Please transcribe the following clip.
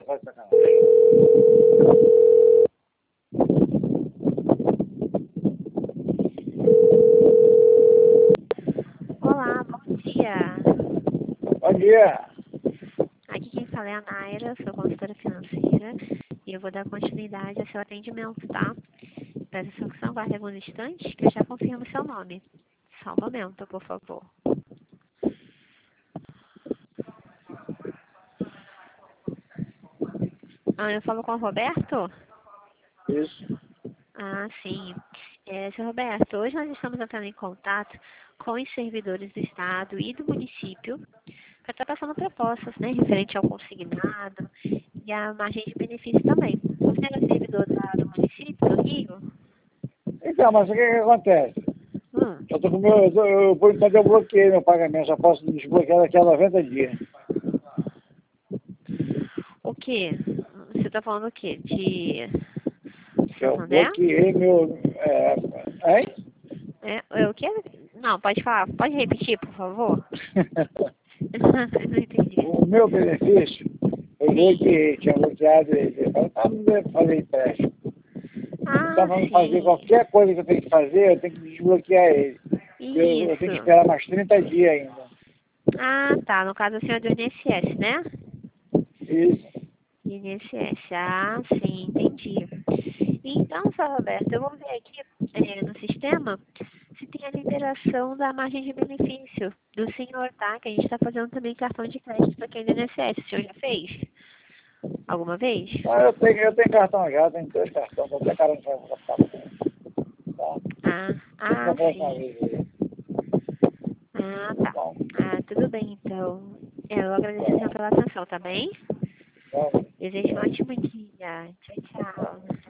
faz sacanagem. Olá, bom dia. Bom dia. Aqui quem fala é a Naira, sou consultora financeira e eu vou dar continuidade ao seu atendimento, tá? Peço só que você aguarde alguns instantes que eu já confirmo seu nome. Só um momento, por favor. Eu falo com o Roberto? Isso. Sim. Seu Roberto, hoje nós estamos entrando em contato com os servidores do Estado e do município para estar passando propostas, né, referente ao consignado e à margem de benefício também. Você é servidor do município do Rio? Então, mas o que acontece? Hum, Eu tô com meu, por enquanto eu bloqueei meu pagamento, só posso desbloquear daqui a 90 dias. o quê? Você está falando o quê? De Eu Santander? bloqueei meu. Hein? É o quê? Não, pode falar. Pode repetir, por favor? Não entendi. O meu benefício, eu Sim. bloqueei, tinha bloqueado ele. Não deve fazer empréstimo. Então, para fazer Sim. qualquer coisa que eu tenho que fazer, eu tenho que desbloquear ele. Eu tenho que Isso. esperar mais 30 dias ainda. Tá. No caso, o senhor é do INSS, né? Isso. INSS. Sim, entendi. Então, seu Roberto, eu vou ver aqui no sistema se tem a liberação da margem de benefício do senhor, tá? Que a gente está fazendo também cartão de crédito para quem é do INSS. O senhor já fez? Alguma vez? Ah, eu tenho cartão já, tenho 2 cartões, qualquer cara não vai passar. Tá? Na próxima Sim. vez aí. Tá. Bom, Tudo bem, então. Eu agradeço pela atenção, tá bem? vamos. Desejo um ótimo dia. Tchau, tchau.